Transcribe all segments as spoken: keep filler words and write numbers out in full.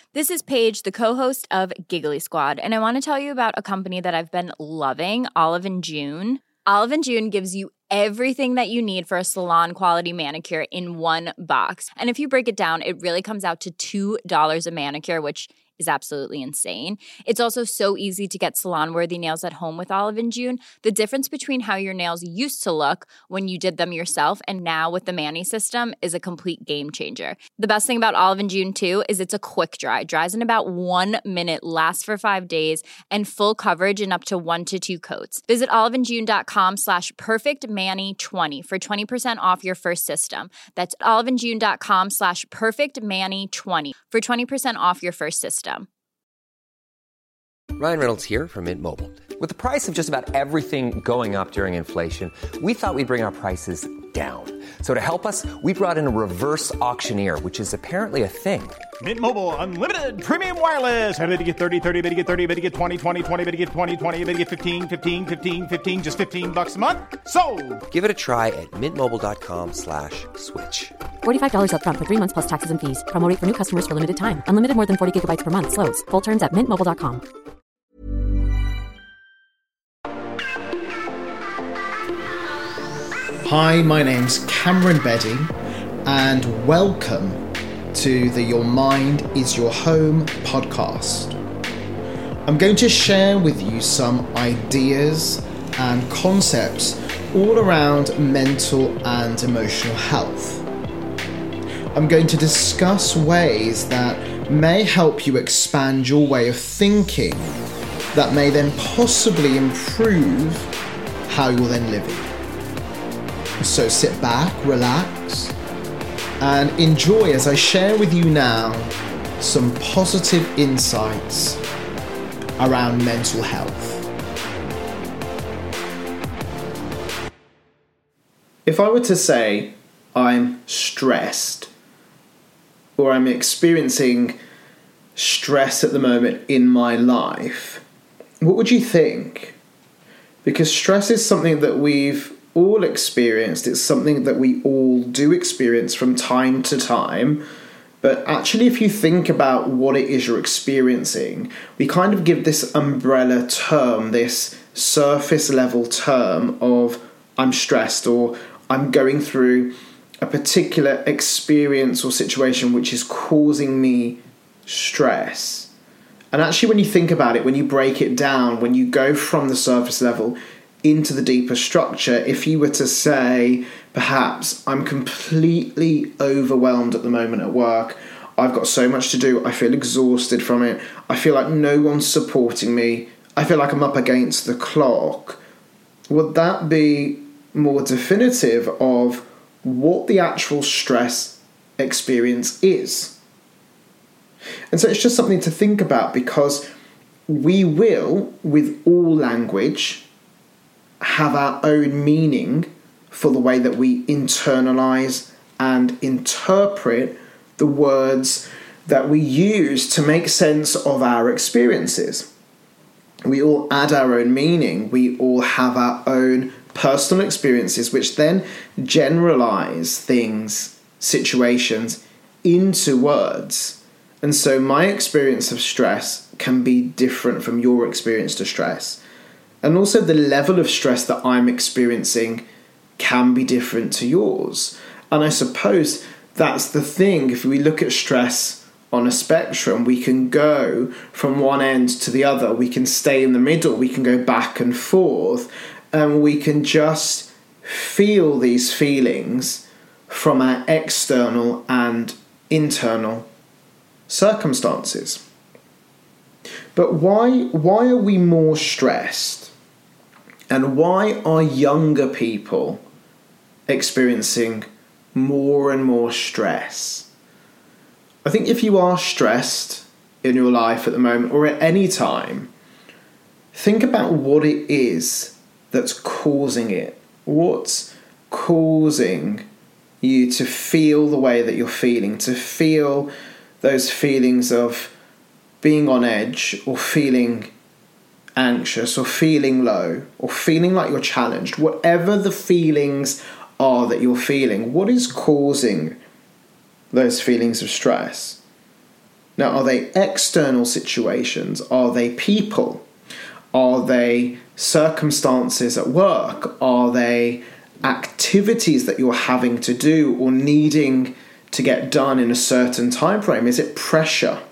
This is Paige, the co-host of Giggly Squad, and I want to tell you about a company that I've been loving, Olive and June. Olive and June gives you everything that you need for a salon-quality manicure in one box. And if you break it down, it really comes out to two dollars a manicure, which is absolutely insane. It's also so easy to get salon-worthy nails at home with Olive and June. The difference between how your nails used to look when you did them yourself and now with the Mani system is a complete game changer. The best thing about Olive and June, too, is it's a quick dry. Dries in about one minute, lasts for five days, and full coverage in up to one to two coats. Visit oliveandjune.com slash perfectmani20 for twenty percent off your first system. That's oliveandjune.com slash perfectmani20 for twenty percent off your first system. Ryan Reynolds here from Mint Mobile. With the price of just about everything going up during inflation, we thought we'd bring our prices down. So to help us, we brought in a reverse auctioneer, which is apparently a thing. Mint Mobile Unlimited Premium Wireless. How to get thirty, thirty, how to get thirty, how to get twenty, twenty, twenty, how to get twenty, twenty, how to get fifteen, fifteen, fifteen, fifteen, just fifteen bucks a month? Sold! Give it a try at mintmobile.com slash switch. forty-five dollars up front for three months plus taxes and fees. Promo rate for new customers for limited time. Unlimited more than forty gigabytes per month. Slows full terms at mint mobile dot com. Hi, my name's Cameron Beddy, and welcome to the Your Mind is Your Home podcast. I'm going to share with you some ideas and concepts all around mental and emotional health. I'm going to discuss ways that may help you expand your way of thinking that may then possibly improve how you're then living. So sit back, relax, and enjoy as I share with you now some positive insights around mental health. If I were to say I'm stressed, or I'm experiencing stress at the moment in my life, what would you think? Because stress is something that we've all experienced. It's something that we all do experience from time to time. But actually, if you think about what it is you're experiencing, we kind of give this umbrella term, this surface level term of I'm stressed, or I'm going through a particular experience or situation which is causing me stress. And actually, when you think about it, when you break it down, when you go from the surface level into the deeper structure, if you were to say, perhaps, I'm completely overwhelmed at the moment at work, I've got so much to do, I feel exhausted from it, I feel like no one's supporting me, I feel like I'm up against the clock, would that be more definitive of what the actual stress experience is? And so it's just something to think about, because we will, with all language, have our own meaning for the way that we internalize and interpret the words that we use to make sense of our experiences. We all add our own meaning. We all have our own personal experiences, which then generalize things, situations, into words. And so my experience of stress can be different from your experience to stress. And also the level of stress that I'm experiencing can be different to yours. And I suppose that's the thing. If we look at stress on a spectrum, we can go from one end to the other. We can stay in the middle. We can go back and forth. And we can just feel these feelings from our external and internal circumstances. But why, why are we more stressed? And why are younger people experiencing more and more stress? I think if you are stressed in your life at the moment or at any time, think about what it is that's causing it. What's causing you to feel the way that you're feeling, to feel those feelings of being on edge or feeling anxious or feeling low or feeling like you're challenged, whatever the feelings are that you're feeling, what is causing those feelings of stress? Now, are they external situations? Are they people? Are they circumstances at work? Are they activities that you're having to do or needing to get done in a certain time frame? Is it pressure?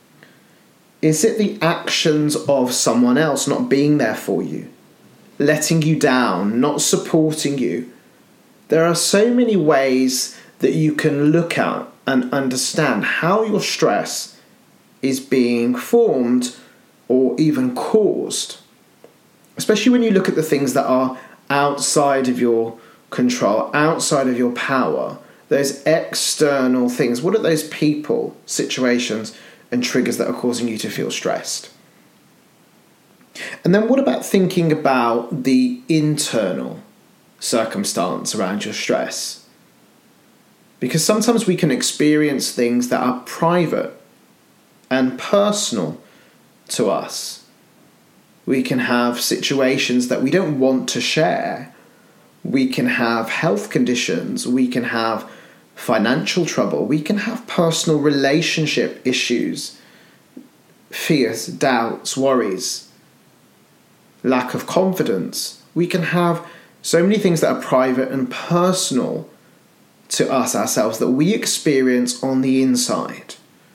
Is it the actions of someone else not being there for you, letting you down, not supporting you? There are so many ways that you can look at and understand how your stress is being formed or even caused. Especially when you look at the things that are outside of your control, outside of your power, those external things. What are those people, situations, and triggers that are causing you to feel stressed? And then what about thinking about the internal circumstance around your stress? Because sometimes we can experience things that are private and personal to us. We can have situations that we don't want to share. We can have health conditions. We can have financial trouble. We can have personal relationship issues, fears, doubts, worries, lack of confidence. We can have so many things that are private and personal to us ourselves that we experience on the inside.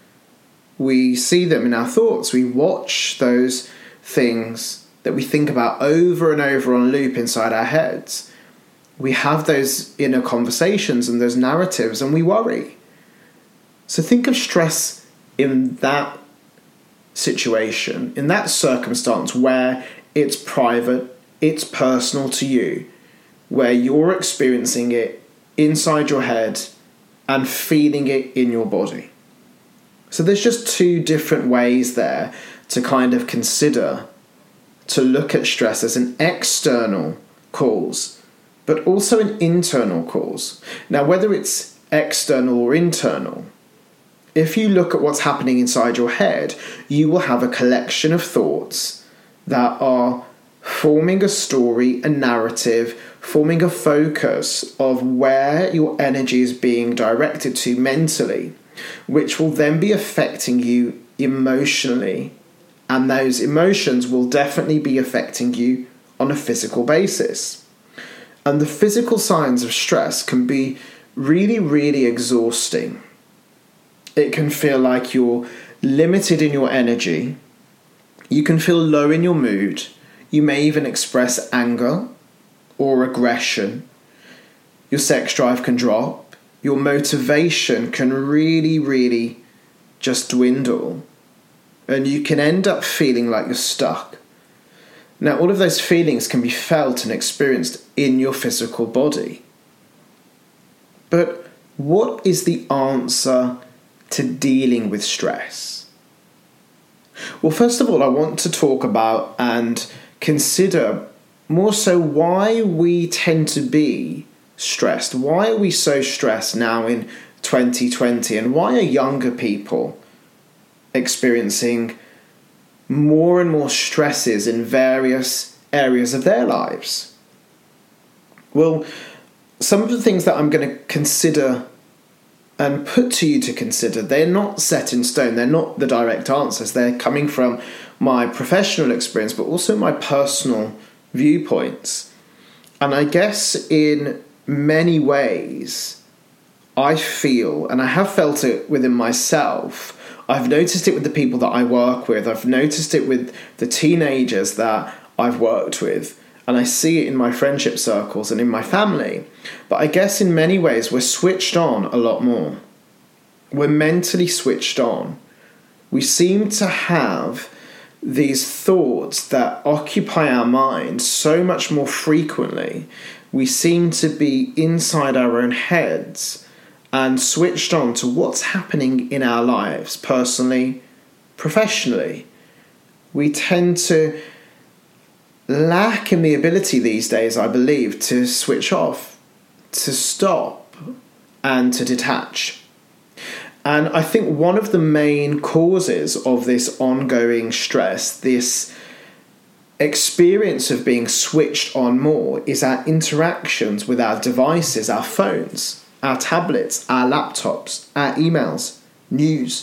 We see them in our thoughts. We watch those things that we think about over and over on loop inside our heads. We have those inner conversations and those narratives, and we worry. So think of stress in that situation, in that circumstance where it's private, it's personal to you, where you're experiencing it inside your head and feeling it in your body. So there's just two different ways there to kind of consider, to look at stress as an external cause, but also an internal cause. Now, whether it's external or internal, if you look at what's happening inside your head, you will have a collection of thoughts that are forming a story, a narrative, forming a focus of where your energy is being directed to mentally, which will then be affecting you emotionally. And those emotions will definitely be affecting you on a physical basis. And the physical signs of stress can be really, really exhausting. It can feel like you're limited in your energy. You can feel low in your mood. You may even express anger or aggression. Your sex drive can drop. Your motivation can really, really just dwindle. And you can end up feeling like you're stuck. Now, all of those feelings can be felt and experienced in your physical body. But what is the answer to dealing with stress? Well, first of all, I want to talk about and consider more so why we tend to be stressed. Why are we so stressed now in twenty twenty? And why are younger people experiencing more and more stresses in various areas of their lives? Well, some of the things that I'm going to consider and put to you to consider, they're not set in stone. They're not the direct answers. They're coming from my professional experience, but also my personal viewpoints. And I guess in many ways, I feel, and I have felt it within myself, I've noticed it with the people that I work with. I've noticed it with the teenagers that I've worked with. And I see it in my friendship circles and in my family. But I guess in many ways, we're switched on a lot more. We're mentally switched on. We seem to have these thoughts that occupy our mind so much more frequently. We seem to be inside our own heads and switched on to what's happening in our lives, personally, professionally. We tend to lack in the ability these days, I believe, to switch off, to stop, and to detach. And I think one of the main causes of this ongoing stress, this experience of being switched on more, is our interactions with our devices, our phones, our tablets, our laptops, our emails, news,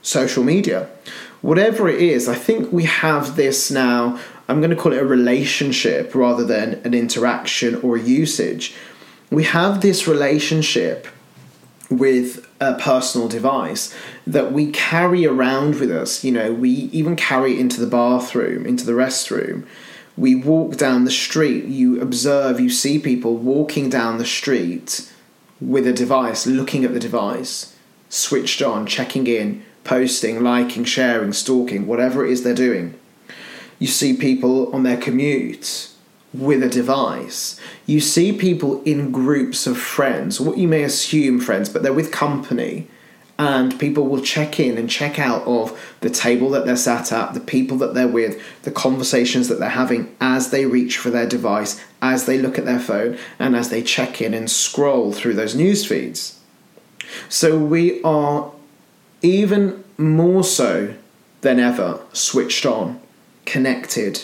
social media. Whatever it is, I think we have this now, I'm going to call it a relationship rather than an interaction or usage. We have this relationship with a personal device that we carry around with us. You know, we even carry it into the bathroom, into the restroom. We walk down the street, you observe, you see people walking down the street with a device, looking at the device, switched on, checking in, posting, liking, sharing, stalking, whatever it is they're doing. You see people on their commute with a device. You see people in groups of friends, what you may assume friends, but they're with company, and people will check in and check out of the table that they're sat at, the people that they're with, the conversations that they're having as they reach for their device, as they look at their phone, and as they check in and scroll through those news feeds. So we are even more so than ever switched on, connected,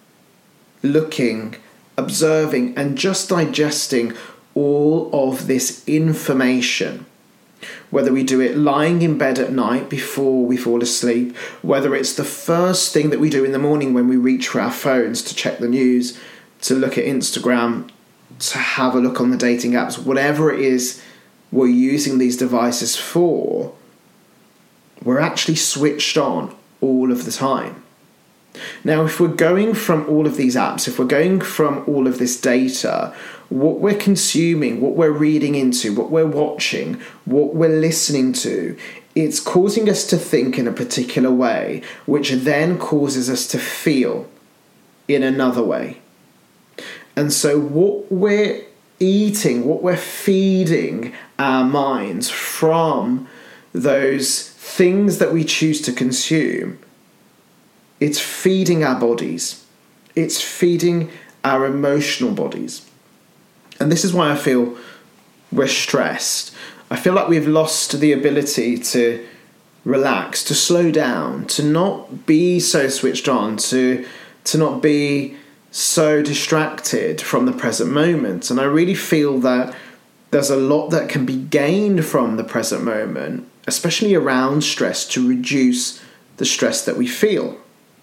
looking, observing, and just digesting all of this information. Whether we do it lying in bed at night before we fall asleep, whether it's the first thing that we do in the morning when we reach for our phones to check the news, to look at Instagram, to have a look on the dating apps, whatever it is we're using these devices for, we're actually switched on all of the time. Now, if we're going from all of these apps, if we're going from all of this data, what we're consuming, what we're reading into, what we're watching, what we're listening to, it's causing us to think in a particular way, which then causes us to feel in another way. And so what we're eating, what we're feeding our minds from those things that we choose to consume, it's feeding our bodies. It's feeding our emotional bodies. And this is why I feel we're stressed. I feel like we've lost the ability to relax, to slow down, to not be so switched on, to, to not be so distracted from the present moment. And I really feel that there's a lot that can be gained from the present moment, especially around stress, to reduce the stress that we feel.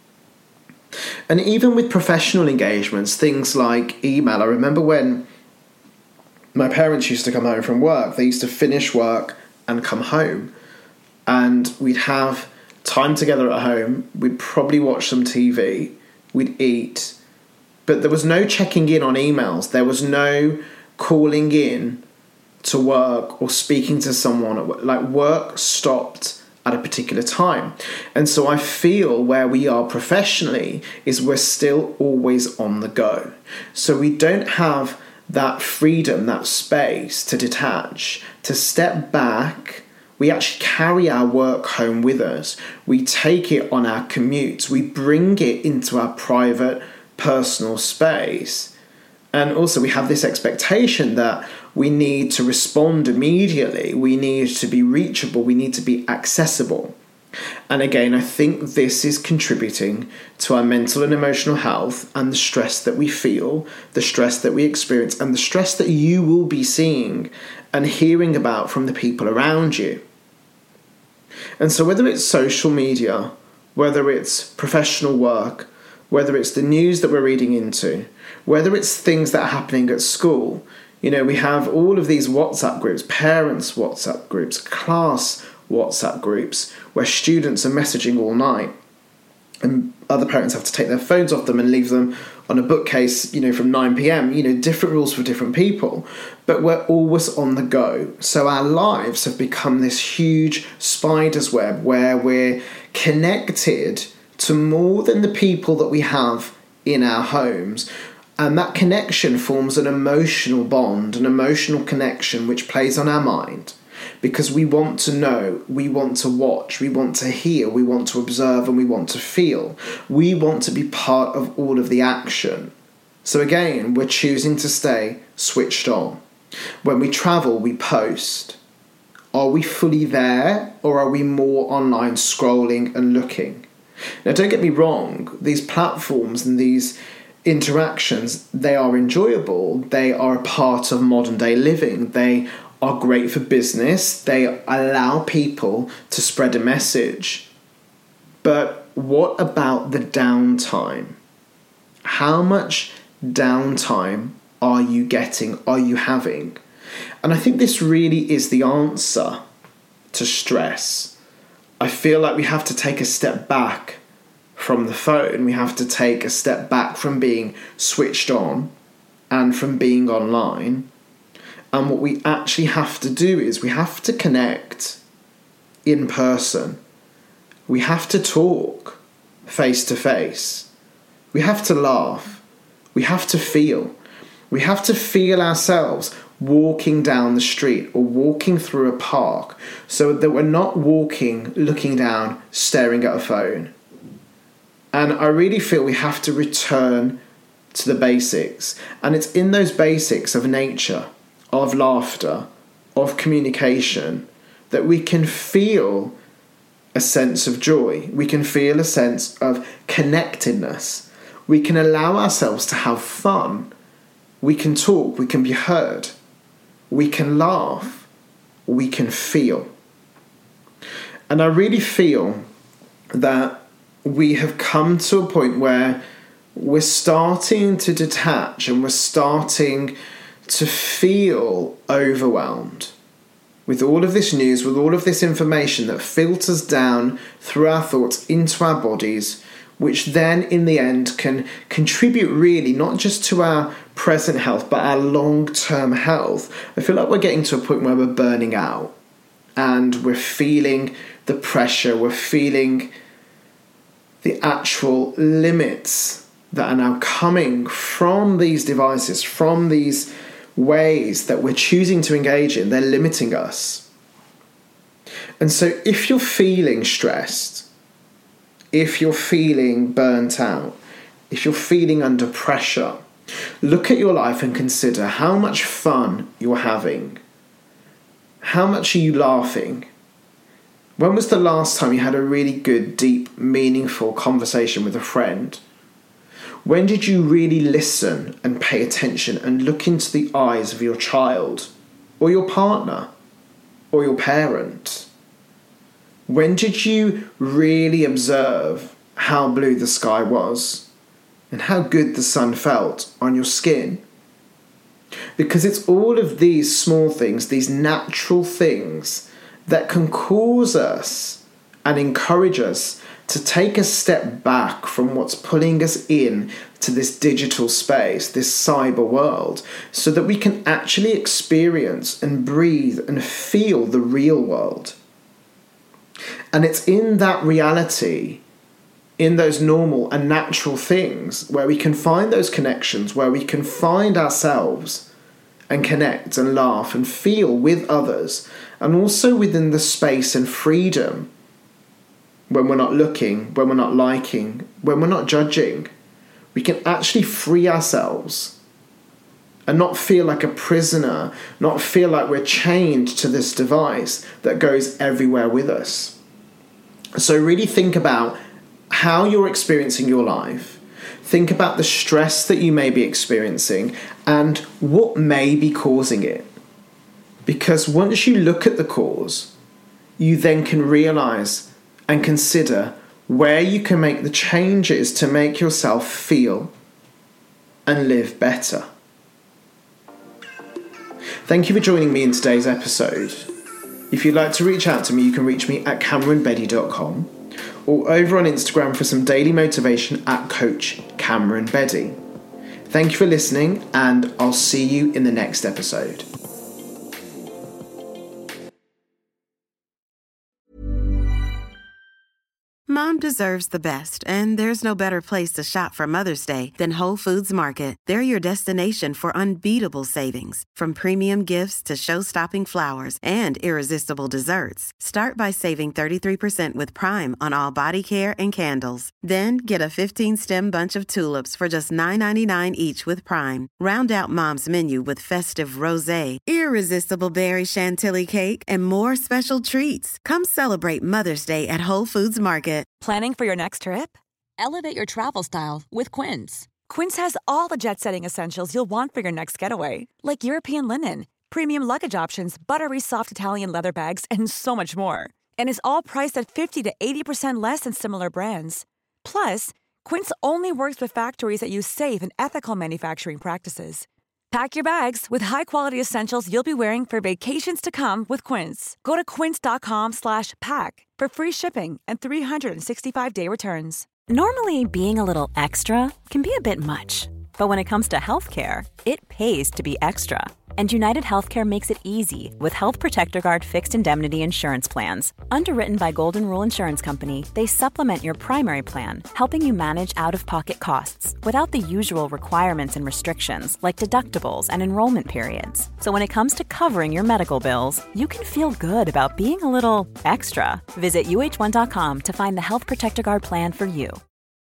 And even with professional engagements, things like email. I remember when my parents used to come home from work, they used to finish work and come home, and we'd have time together at home. We'd probably watch some T V, we'd eat, but there was no checking in on emails. There was no calling in to work or speaking to someone at work. Like, work stopped at a particular time. And so I feel where we are professionally is we're still always on the go. So we don't have that freedom, that space to detach, to step back. We actually carry our work home with us. We take it on our commutes. We bring it into our private, personal space. And also we have this expectation that we need to respond immediately. We need to be reachable. We need to be accessible. And again, I think this is contributing to our mental and emotional health and the stress that we feel, the stress that we experience, and the stress that you will be seeing and hearing about from the people around you. And so whether it's social media, whether it's professional work, whether it's the news that we're reading into, whether it's things that are happening at school, you know, we have all of these WhatsApp groups, parents' WhatsApp groups, class WhatsApp groups, where students are messaging all night, and other parents have to take their phones off them and leave them on a bookcase, you know, from nine p.m, you know, different rules for different people, but we're always on the go. So our lives have become this huge spider's web where we're connected to more than the people that we have in our homes. And that connection forms an emotional bond, an emotional connection which plays on our mind, because we want to know, we want to watch, we want to hear, we want to observe, and we want to feel. We want to be part of all of the action. So again, we're choosing to stay switched on. When we travel, we post. Are we fully there, or are we more online scrolling and looking? Now, don't get me wrong, these platforms and these interactions, they are enjoyable. They are a part of modern day living. They are great for business. They allow people to spread a message. But what about the downtime? How much downtime are you getting? Are you having? And I think this really is the answer to stress. I feel like we have to take a step back from the phone. We have to take a step back from being switched on and from being online. And what we actually have to do is we have to connect in person. We have to talk face to face. We have to laugh. We have to feel. We have to feel ourselves walking down the street or walking through a park, so that we're not walking, looking down, staring at a phone. And I really feel we have to return to the basics. And it's in those basics of nature, of laughter, of communication, that we can feel a sense of joy. We can feel a sense of connectedness. We can allow ourselves to have fun. We can talk. We can be heard. We can laugh. We can feel. And I really feel that we have come to a point where we're starting to detach and we're starting to feel overwhelmed with all of this news, with all of this information that filters down through our thoughts into our bodies, which then in the end can contribute really not just to our present health but our long-term health. I feel like we're getting to a point where we're burning out and we're feeling the pressure, we're feeling the actual limits that are now coming from these devices, from these ways that we're choosing to engage in. They're limiting us. And so if you're feeling stressed, if you're feeling burnt out, if you're feeling under pressure, look at your life and consider how much fun you're having. How much are you laughing? When was the last time you had a really good, deep, meaningful conversation with a friend? When did you really listen and pay attention and look into the eyes of your child or your partner or your parent? When did you really observe how blue the sky was and how good the sun felt on your skin? Because it's all of these small things, these natural things that can cause us and encourage us to take a step back from what's pulling us in to this digital space, this cyber world, so that we can actually experience and breathe and feel the real world. And it's in that reality, in those normal and natural things, where we can find those connections, where we can find ourselves and connect and laugh and feel with others, and also within the space and freedom when we're not looking, when we're not liking, when we're not judging. We can actually free ourselves and not feel like a prisoner, not feel like we're chained to this device that goes everywhere with us. So really think about how you're experiencing your life. Think about the stress that you may be experiencing and what may be causing it. Because once you look at the cause, you then can realize and consider where you can make the changes to make yourself feel and live better. Thank you for joining me in today's episode. If you'd like to reach out to me, you can reach me at cameron beddy dot com or over on Instagram for some daily motivation at Coach Cameron Beddy. Thank you for listening, and I'll see you in the next episode. Mom deserves the best, and there's no better place to shop for Mother's Day than Whole Foods Market. They're your destination for unbeatable savings, from premium gifts to show-stopping flowers and irresistible desserts. Start by saving thirty-three percent with Prime on all body care and candles. Then get a fifteen-stem bunch of tulips for just nine ninety-nine each with Prime. Round out Mom's menu with festive rosé, irresistible berry chantilly cake, and more special treats. Come celebrate Mother's Day at Whole Foods Market. Planning for your next trip? Elevate your travel style with Quince. Quince has all the jet-setting essentials you'll want for your next getaway, like European linen, premium luggage options, buttery soft Italian leather bags, and so much more. And is all priced at fifty to eighty percent less than similar brands. Plus, Quince only works with factories that use safe and ethical manufacturing practices. Pack your bags with high-quality essentials you'll be wearing for vacations to come with Quince. Go to quince.com slash pack for free shipping and three sixty-five day returns. Normally, being a little extra can be a bit much, but when it comes to healthcare, it pays to be extra. And United Healthcare makes it easy with Health Protector Guard fixed indemnity insurance plans. Underwritten by Golden Rule Insurance Company, they supplement your primary plan, helping you manage out-of-pocket costs without the usual requirements and restrictions like deductibles and enrollment periods. So when it comes to covering your medical bills, you can feel good about being a little extra. Visit U H one dot com to find the Health Protector Guard plan for you.